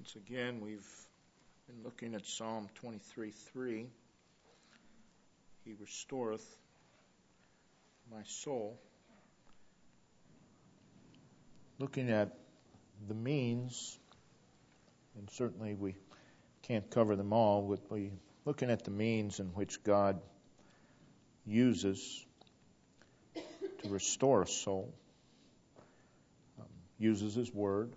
Once again, we've been looking at Psalm 23:3. He restoreth my soul. Looking at the means, and certainly we can't cover them all, but we're looking at the means in which God uses to restore a soul. Uses His Word.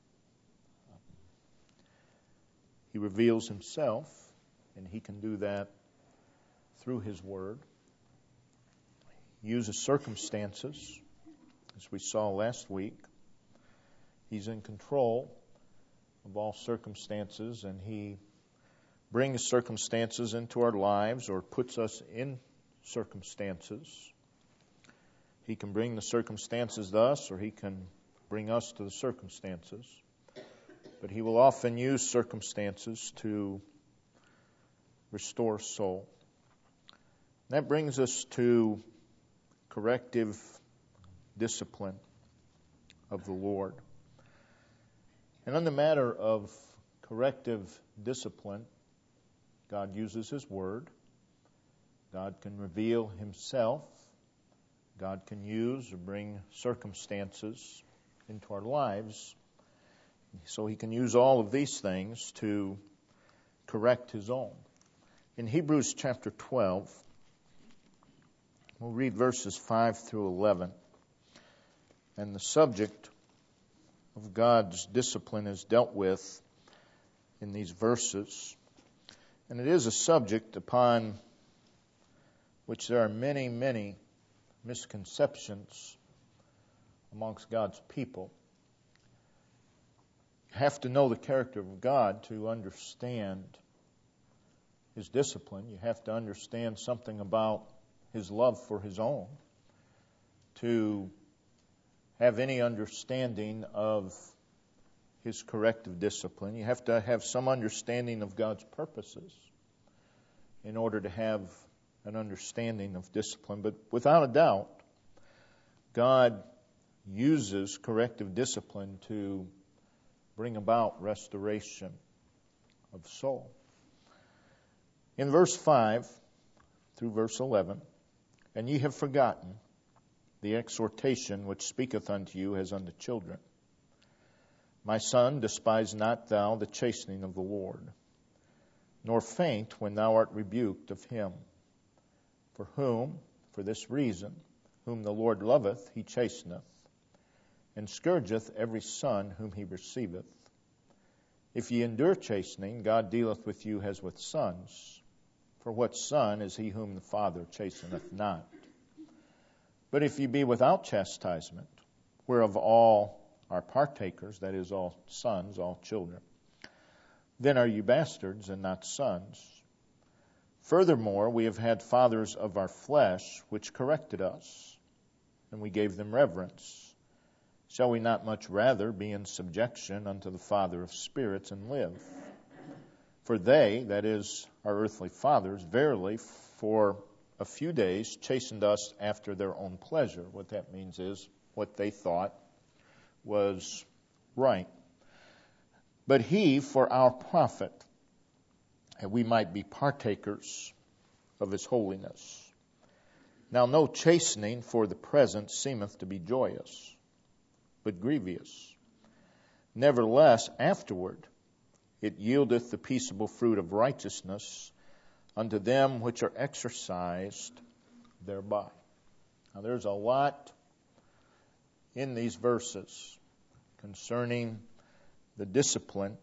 He reveals Himself, and He can do that through His Word. He uses circumstances, as we saw last week. He's in control of all circumstances, and He brings circumstances into our lives or puts us in circumstances. He can bring the circumstances to us, or He can bring us to the circumstances. But He will often use circumstances to restore soul. That brings us to corrective discipline of the Lord. And on the matter of corrective discipline, God uses His Word. God can reveal Himself. God can use or bring circumstances into our lives. So He can use all of these things to correct His own. In Hebrews chapter 12, we'll read verses 5 through 11. And the subject of God's discipline is dealt with in these verses. And it is a subject upon which there are many, many misconceptions amongst God's people. You have to know the character of God to understand His discipline. You have to understand something about His love for His own to have any understanding of His corrective discipline. You have to have some understanding of God's purposes in order to have an understanding of discipline. But without a doubt, God uses corrective discipline to bring about restoration of soul. In verse 5 through verse 11, and ye have forgotten the exhortation which speaketh unto you as unto children. My son, despise not thou the chastening of the Lord, nor faint when thou art rebuked of Him. For this reason, whom the Lord loveth, He chasteneth, and scourgeth every son whom He receiveth. If ye endure chastening, God dealeth with you as with sons. For what son is he whom the Father chasteneth not? But if ye be without chastisement, whereof all are partakers, that is, all sons, all children, then are ye bastards and not sons. Furthermore, we have had fathers of our flesh which corrected us, and we gave them reverence. Shall we not much rather be in subjection unto the Father of spirits and live? For they, that is, our earthly fathers, verily for a few days chastened us after their own pleasure. What that means is what they thought was right. But He for our profit, that we might be partakers of His holiness. Now no chastening for the present seemeth to be joyous, but grievous. Nevertheless, afterward it yieldeth the peaceable fruit of righteousness unto them which are exercised thereby. Now there's a lot in these verses concerning the discipline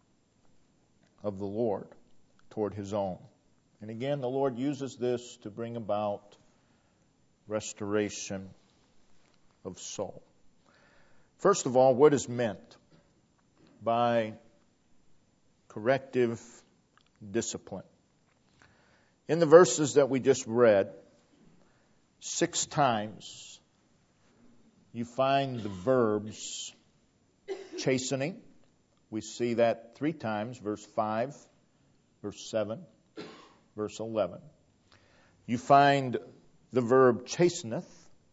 of the Lord toward His own. And again, the Lord uses this to bring about restoration of soul. First of all, what is meant by corrective discipline? In the verses that we just read, 6 times you find the verbs chastening. We see that 3 times, verse 5, verse 7, verse 11. You find the verb chasteneth,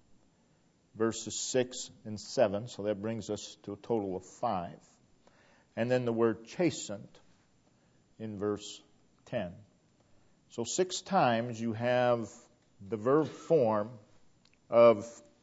verses 6 and 7, so that brings us to a total of 5. and then the word chastened in verse 10. So 6 times you have the verb form of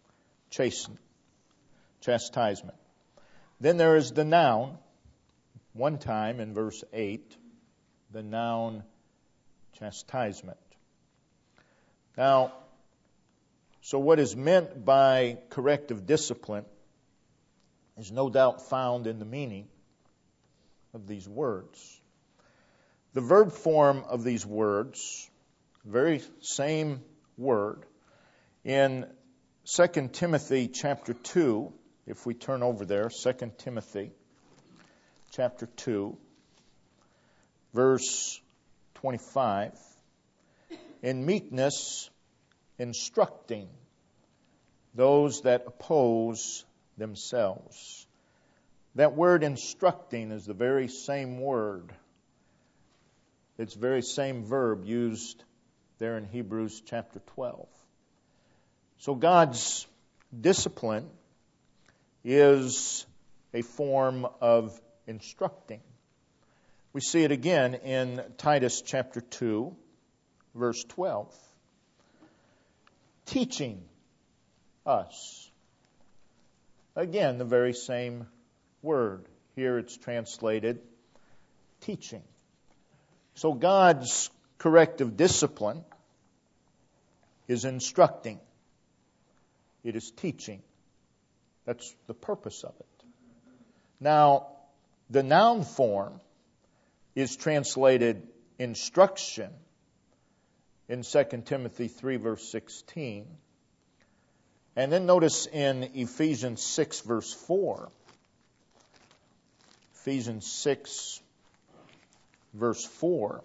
chastisement. Then there is the noun, one time in verse 8, the noun chastisement. Now, so what is meant by corrective discipline is no doubt found in the meaning of these words. The verb form of these words, very same word, in 2 Timothy chapter 2, if we turn over there, 2 Timothy chapter 2, verse 25, in meekness instructing those that oppose themselves. That word instructing is the very same word. It's the very same verb used there in Hebrews chapter 12. So God's discipline is a form of instructing. We see it again in Titus chapter 2, verse 12. Teaching us. Again, the very same word. Here it's translated teaching. So God's corrective discipline is instructing. It is teaching. That's the purpose of it. Now, the noun form is translated instruction in 2 Timothy 3, verse 16. And then notice in Ephesians 6, verse 4. Ephesians 6, verse 4.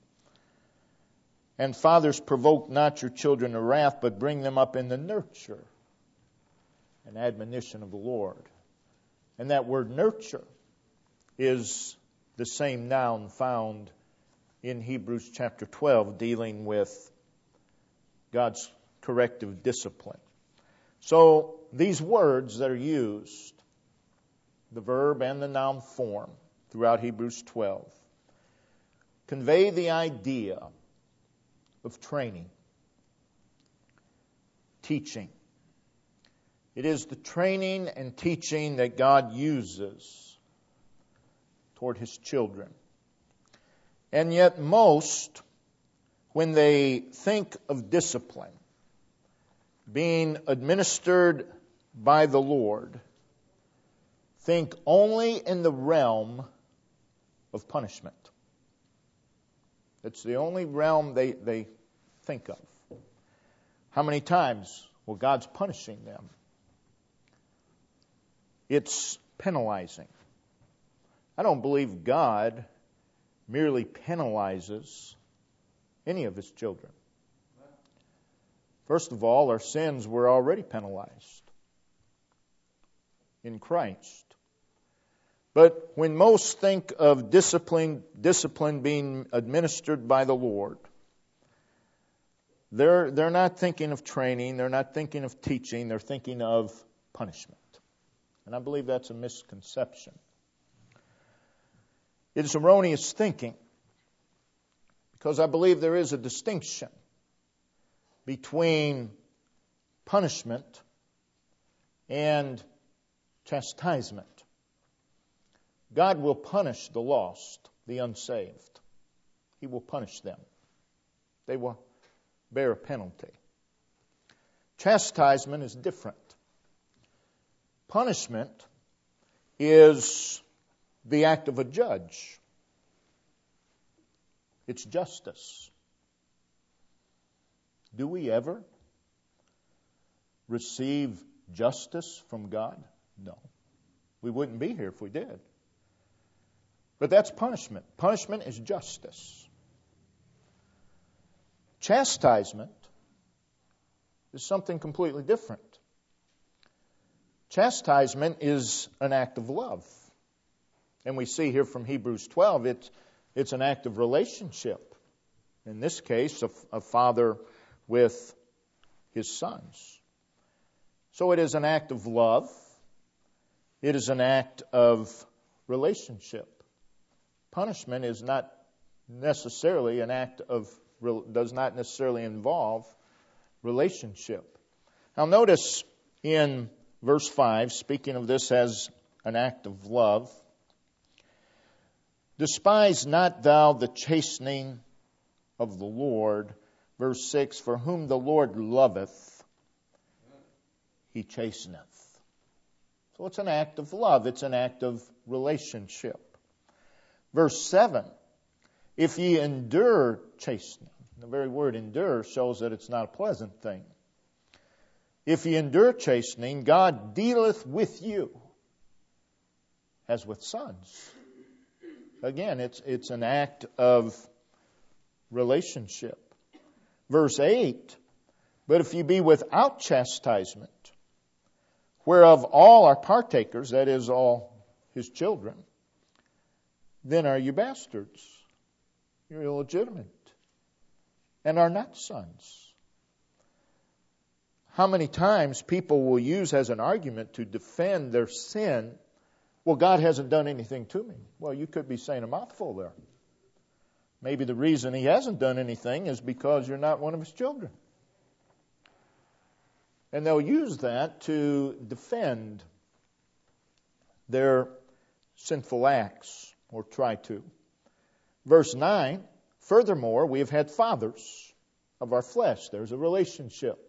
And fathers, provoke not your children to wrath, but bring them up in the nurture and admonition of the Lord. And that word nurture is the same noun found in Hebrews chapter 12, dealing with God's corrective discipline. So these words that are used, the verb and the noun form throughout Hebrews 12, convey the idea of training, teaching. It is the training and teaching that God uses toward His children. And yet most, when they think of discipline being administered by the Lord, think only in the realm of punishment. It's the only realm they think of. How many times? Well, God's punishing them. It's penalizing. I don't believe God merely penalizes any of His children. First of all, our sins were already penalized in Christ. But when most think of discipline being administered by the Lord, they're not thinking of training, they're not thinking of teaching, they're thinking of punishment. And I believe that's a misconception. It is erroneous thinking, because I believe there is a distinction between punishment and chastisement. God will punish the lost, the unsaved. He will punish them. They will bear a penalty. Chastisement is different. Punishment is the act of a judge. It's justice. Do we ever receive justice from God? No. We wouldn't be here if we did. But that's punishment. Punishment is justice. Chastisement is something completely different. Chastisement is an act of love. And we see here from Hebrews 12, it's an act of relationship. In this case, a father with his sons. So it is an act of love. It is an act of relationship. Punishment is not necessarily does not necessarily involve relationship. Now notice in verse 5, speaking of this as an act of love, despise not thou the chastening of the Lord. Verse 6, for whom the Lord loveth, he chasteneth. So it's an act of love. It's an act of relationship. Verse 7, if ye endure chastening. The very word endure shows that it's not a pleasant thing. If ye endure chastening, God dealeth with you as with sons. Again, it's an act of relationship. Verse 8, but if ye be without chastisement, whereof all are partakers, that is, all his children, then are you bastards. You're illegitimate and are not sons. How many times people will use as an argument to defend their sin, well, God hasn't done anything to me. Well, you could be saying a mouthful there. Maybe the reason he hasn't done anything is because you're not one of his children. And they'll use that to defend their sinful acts, or try to. Verse 9, furthermore, we have had fathers of our flesh. There's a relationship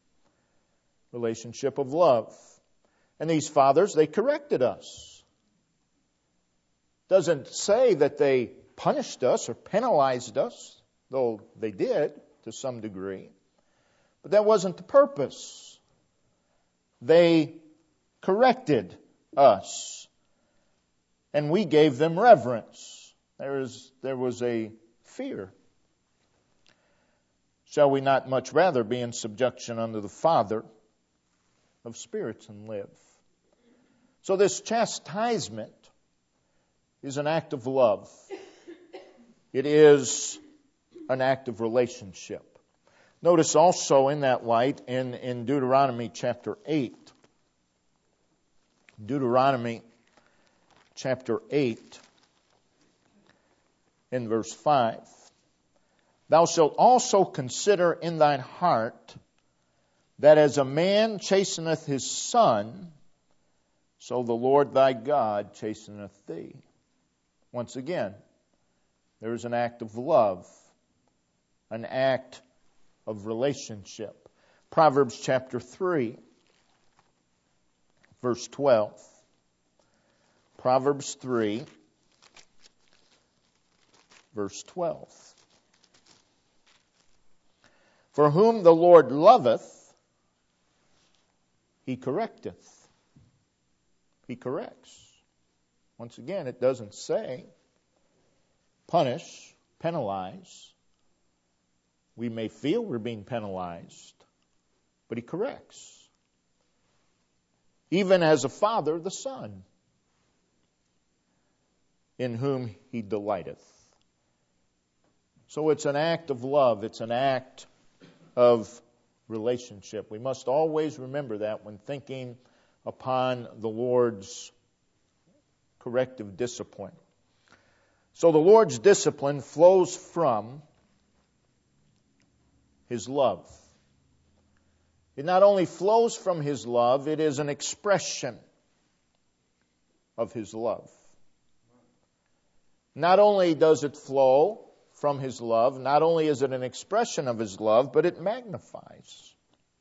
of love. And these fathers, they corrected us. Doesn't say that they punished us or penalized us, though they did to some degree. But that wasn't the purpose. They corrected us, and we gave them reverence. There was a fear. Shall we not much rather be in subjection unto the Father of spirits and live? So this chastisement is an act of love. It is an act of relationship. Notice also in that light in Deuteronomy chapter 8. Deuteronomy chapter 8 in verse 5. Thou shalt also consider in thine heart that as a man chasteneth his son, so the Lord thy God chasteneth thee. Once again, there is an act of love, an act of relationship. Proverbs chapter 3, verse 12. Proverbs 3, verse 12. For whom the Lord loveth, he correcteth. He corrects. Once again, it doesn't say punish, penalize. We may feel we're being penalized, but he corrects. Even as a father, the son, in whom he delighteth. So it's an act of love. It's an act of relationship. We must always remember that when thinking upon the Lord's corrective discipline. So the Lord's discipline flows from his love. It not only flows from his love, it is an expression of his love. Not only does it flow from his love, not only is it an expression of his love, but it magnifies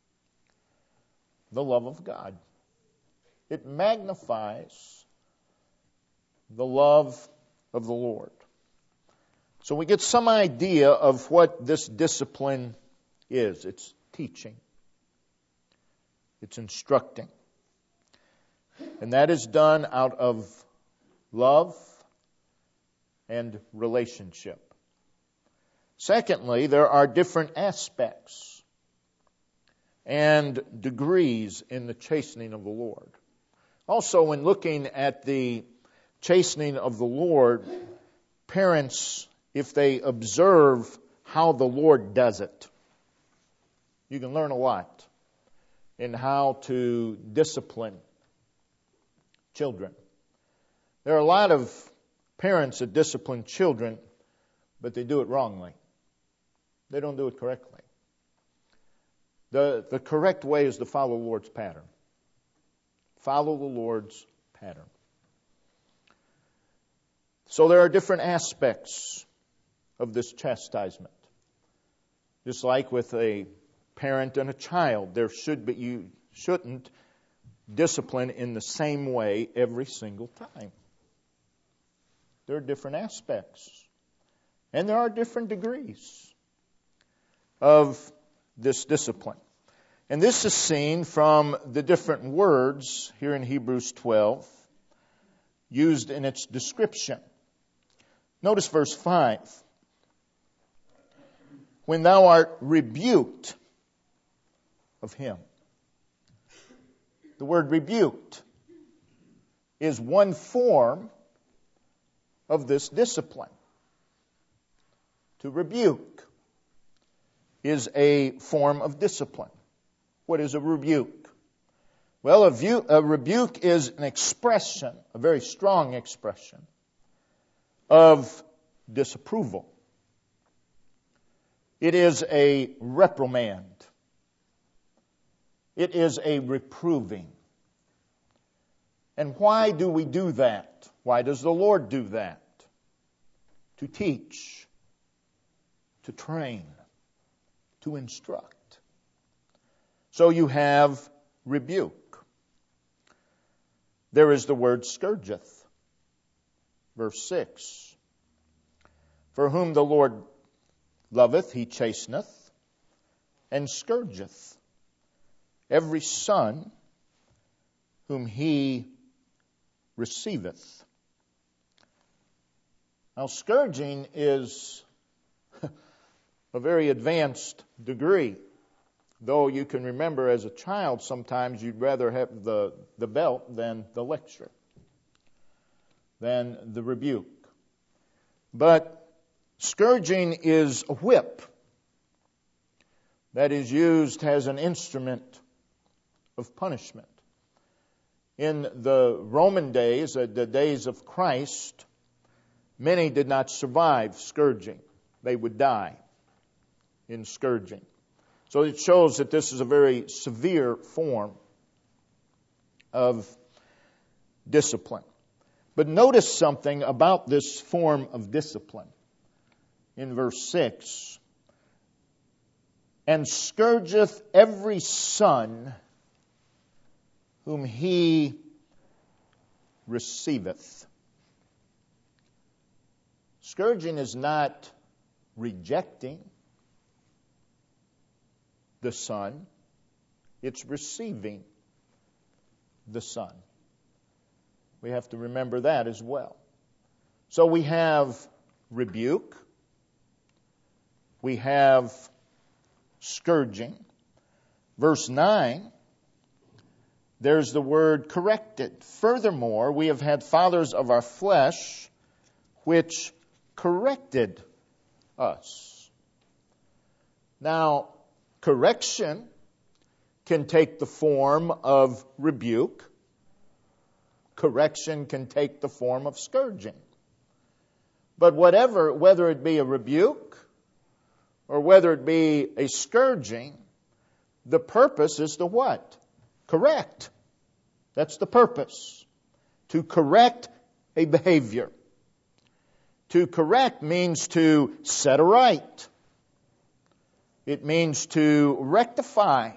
the love of God. It magnifies the love of the Lord. So we get some idea of what this discipline is. It's teaching. It's instructing. And that is done out of love and relationship. Secondly, there are different aspects and degrees in the chastening of the Lord. Also, when looking at the chastening of the Lord, parents, if they observe how the Lord does it, you can learn a lot in how to discipline children. There are a lot of parents that discipline children, but they do it wrongly. They don't do it correctly. The correct way is to follow the Lord's pattern. Follow the Lord's pattern. So there are different aspects of this chastisement. Just like with a parent and a child, you shouldn't discipline in the same way every single time. There are different aspects. And there are different degrees of this discipline. And this is seen from the different words here in Hebrews 12 used in its description. Notice verse 5. When thou art rebuked of him. The word rebuked is one form of this discipline. To rebuke is a form of discipline. What is a rebuke? Well, a rebuke is an expression, a very strong expression, of disapproval. It is a reprimand. It is a reproving. And why do we do that? Why does the Lord do that? To teach, to train, to instruct. So you have rebuke. There is the word scourgeth. Verse 6. For whom the Lord loveth, he chasteneth, and scourgeth every son whom he receiveth. Now, scourging is a very advanced degree. Though you can remember as a child, sometimes you'd rather have the belt than the lecture, than the rebuke. But scourging is a whip that is used as an instrument of punishment. In the Roman days, the days of Christ, many did not survive scourging. They would die in scourging. So it shows that this is a very severe form of discipline. But notice something about this form of discipline. In verse 6, and scourgeth every son whom he receiveth. Scourging is not rejecting the son, it's receiving the son. We have to remember that as well. So we have rebuke, we have scourging. Verse 9, there's the word corrected. Furthermore, we have had fathers of our flesh which corrected us. Now, correction can take the form of rebuke. Correction can take the form of scourging. But whether it be a rebuke or whether it be a scourging, the purpose is to what? Correct. That's the purpose. To correct a behavior. To correct means to set aright. It means to rectify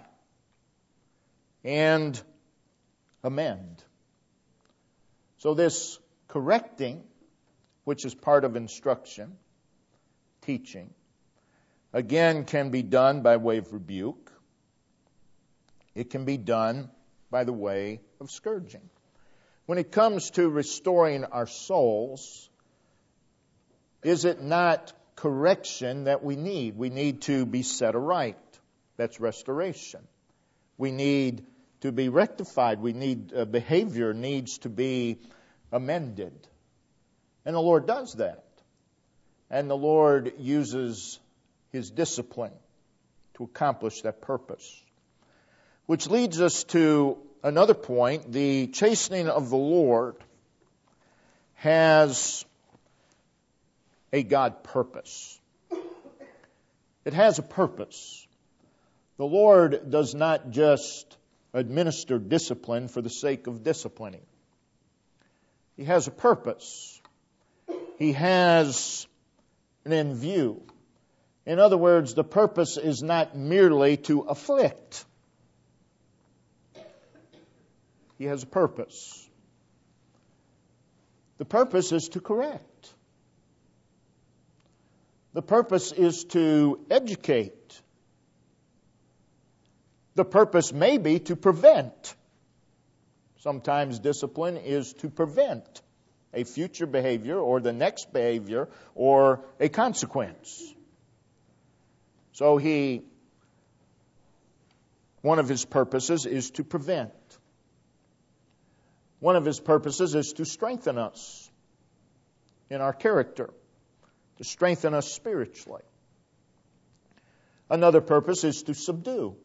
and amend. So this correcting, which is part of instruction, teaching, again can be done by way of rebuke. It can be done by the way of scourging. When it comes to restoring our souls, is it not correction that we need? We need to be set aright. That's restoration. We need to be rectified. Behavior needs to be amended. And the Lord does that. And the Lord uses His discipline to accomplish that purpose. Which leads us to another point. The chastening of the Lord has a God purpose. It has a purpose. The Lord does not just administer discipline for the sake of disciplining. He has a purpose. He has an end view. In other words, the purpose is not merely to afflict. He has a purpose. The purpose is to correct. The purpose is to educate. The purpose may be to prevent. Sometimes discipline is to prevent a future behavior or the next behavior or a consequence. So one of his purposes is to prevent. One of his purposes is to strengthen us in our character, to strengthen us spiritually. Another purpose is to subdue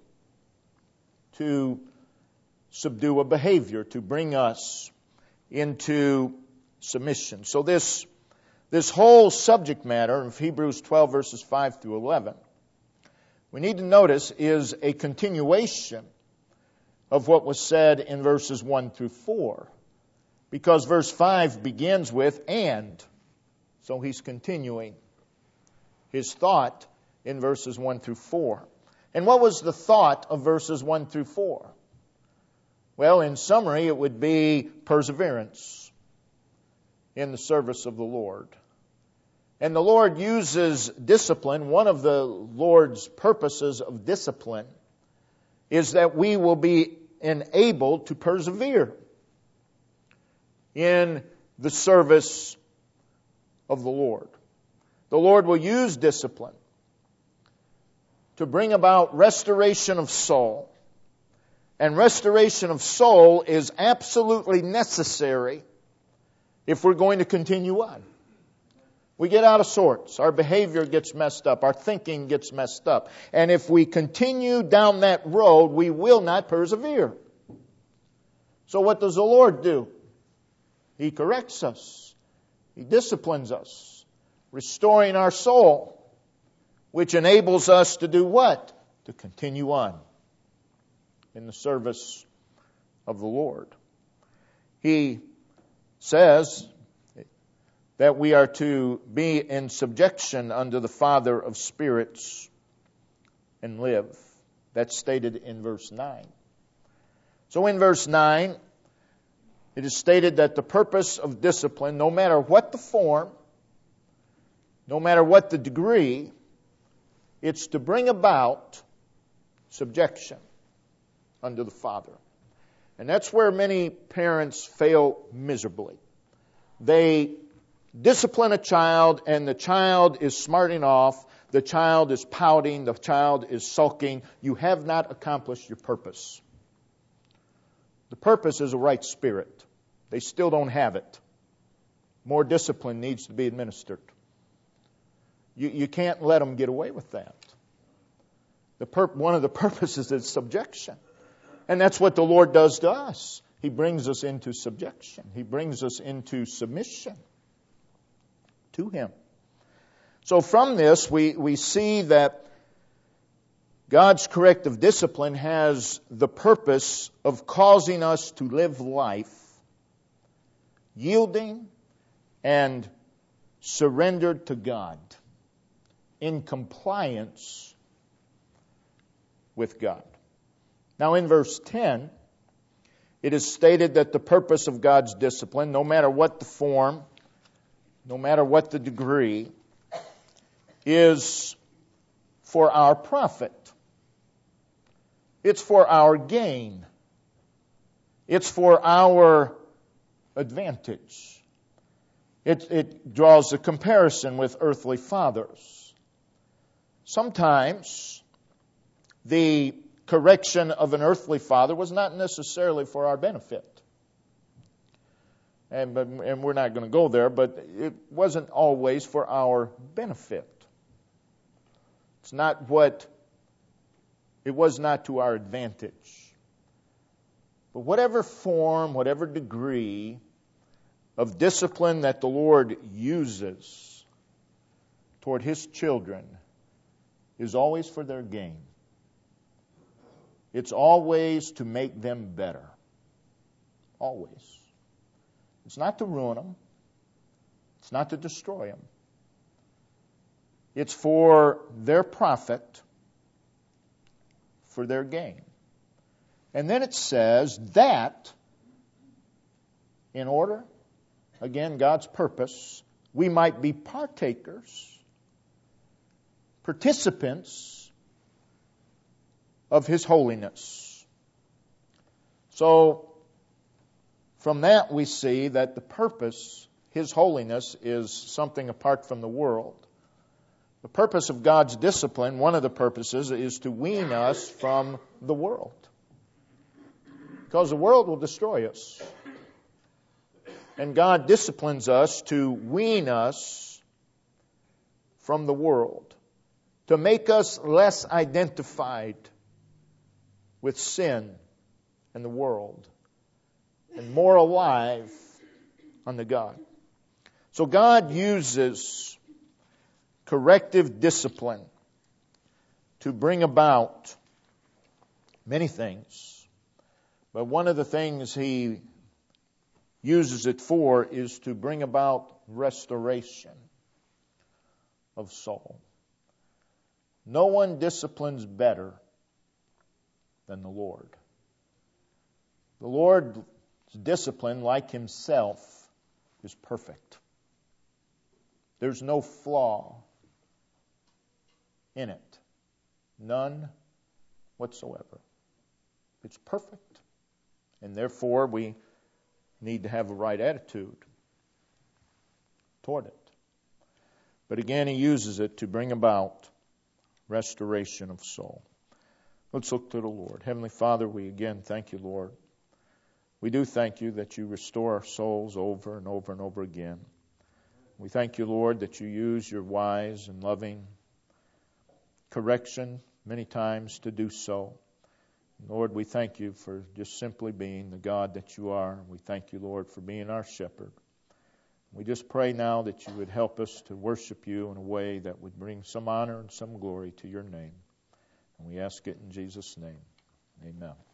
a behavior, to bring us into submission. So this whole subject matter of Hebrews 12 verses 5 through 11, we need to notice is a continuation of what was said in verses 1 through 4. Because verse 5 begins with "and." So he's continuing his thought in verses 1 through 4. And what was the thought of verses 1 through 4? Well, in summary, it would be perseverance in the service of the Lord. And the Lord uses discipline. One of the Lord's purposes of discipline is that we will be enabled to persevere in the service of the Lord. The Lord will use discipline to bring about restoration of soul. And restoration of soul is absolutely necessary if we're going to continue on. We get out of sorts. Our behavior gets messed up. Our thinking gets messed up. And if we continue down that road, we will not persevere. So what does the Lord do? He corrects us. He disciplines us, restoring our soul, which enables us to do what? To continue on in the service of the Lord. He says that we are to be in subjection unto the Father of spirits and live. That's stated in verse 9. So in verse 9, it is stated that the purpose of discipline, no matter what the form, no matter what the degree, it's to bring about subjection unto the Father. And that's where many parents fail miserably. They discipline a child, and the child is smarting off, the child is pouting, the child is sulking. You have not accomplished your purpose. The purpose is a right spirit. They still don't have it. More discipline needs to be administered. You can't let them get away with that. One of the purposes is subjection. And that's what the Lord does to us. He brings us into subjection. He brings us into submission to Him. So from this, we see that God's corrective discipline has the purpose of causing us to live life yielding and surrendered to God in compliance with God. Now in verse 10, it is stated that the purpose of God's discipline, no matter what the form, no matter what the degree, is for our profit. It's for our gain. It's for our advantage. It draws a comparison with earthly fathers. Sometimes the correction of an earthly father was not necessarily for our benefit. And we're not going to go there, but it wasn't always for our benefit. It was not to our advantage. But whatever form, whatever degree of discipline that the Lord uses toward His children is always for their gain. It's always to make them better. Always. It's not to ruin them. It's not to destroy them. It's for their profit, for their gain. And then it says that in order, again, God's purpose, we might be partakers, participants of His holiness. So, from that we see that the purpose, His holiness, is something apart from the world. The purpose of God's discipline, one of the purposes, is to wean us from the world. Because the world will destroy us. And God disciplines us to wean us from the world, to make us less identified with sin and the world, and more alive unto God. So God uses corrective discipline to bring about many things. But one of the things He uses it for is to bring about restoration of soul. No one disciplines better than the Lord. The Lord's discipline, like Himself, is perfect. There's no flaw in it. None whatsoever. It's perfect. And therefore we need to have a right attitude toward it. But again, He uses it to bring about restoration of soul. Let's look to the Lord. Heavenly Father, we again thank You, Lord. We do thank You that You restore our souls over and over and over again. We thank You, Lord, that You use Your wise and loving correction many times to do so. Lord, we thank You for just simply being the God that You are. We thank You, Lord, for being our shepherd. We just pray now that You would help us to worship You in a way that would bring some honor and some glory to Your name. And we ask it in Jesus' name. Amen.